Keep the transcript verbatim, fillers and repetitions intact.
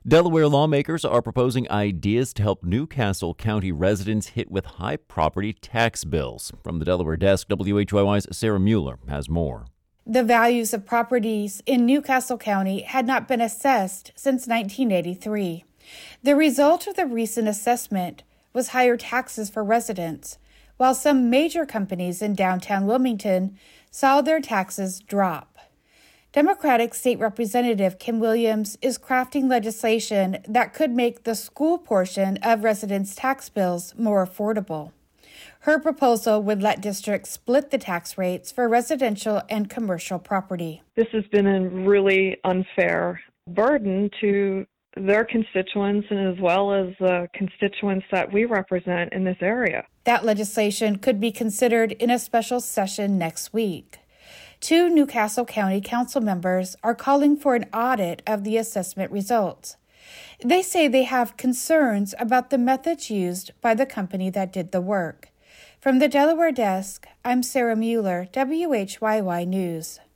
Delaware lawmakers are proposing ideas to help New Castle County residents hit with high property tax bills. From the Delaware desk, W H Y Y's Sarah Mueller has more. The values of properties in New Castle County had not been assessed since nineteen eighty-three. The result of the recent assessment was higher taxes for residents, while some major companies in downtown Wilmington saw their taxes drop. Democratic State Representative Kim Williams is crafting legislation that could make the school portion of residents' tax bills more affordable. Her proposal would let districts split the tax rates for residential and commercial property. This has been a really unfair burden to their constituents and as well as the constituents that we represent in this area. That legislation could be considered in a special session next week. Two New Castle County council members are calling for an audit of the assessment results. They say they have concerns about the methods used by the company that did the work. From the Delaware desk, I'm Sarah Mueller, W H Y Y News.